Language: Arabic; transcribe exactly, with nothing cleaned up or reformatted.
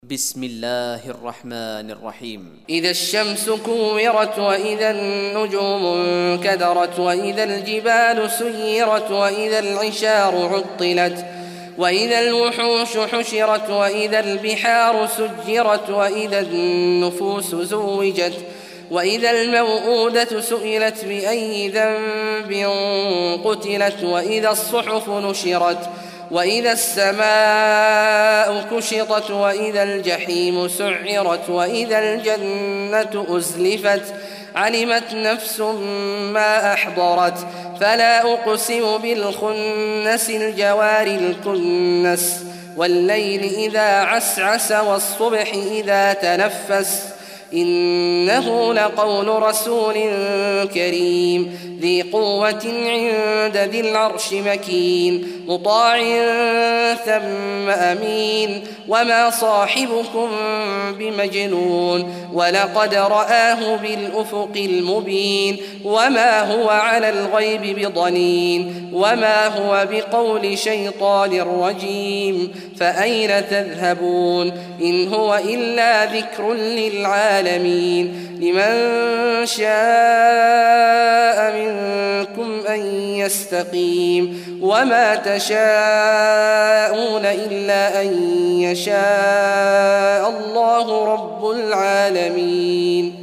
بسم الله الرحمن الرحيم. إذا الشمس كورت وإذا النجوم انكدرت وإذا الجبال سيرت وإذا العشار عطلت وإذا الوحوش حشرت وإذا البحار سجرت وإذا النفوس زوجت وإذا الموءودة سئلت بأي ذنب قتلت وإذا الصحف نشرت وإذا السماء كشطت وإذا الجحيم سعرت وإذا الجنة أزلفت علمت نفس ما أحضرت فلا أقسم بالخنس الجوار الكنس والليل إذا عسعس والصبح إذا تنفس إنه لقول رسول كريم ذي قوة عند ذي العرش مكين مطاع ثم أمين وما صاحبكم بمجنون ولقد رآه بالأفق المبين وما هو على الغيب بضنين وما هو بقول شيطان رجيم فأين تذهبون إن هو إلا ذكر للعالمين لمن شاء منكم أن يستقيم وما تشاءون إلا أن يشاء الله رب العالمين.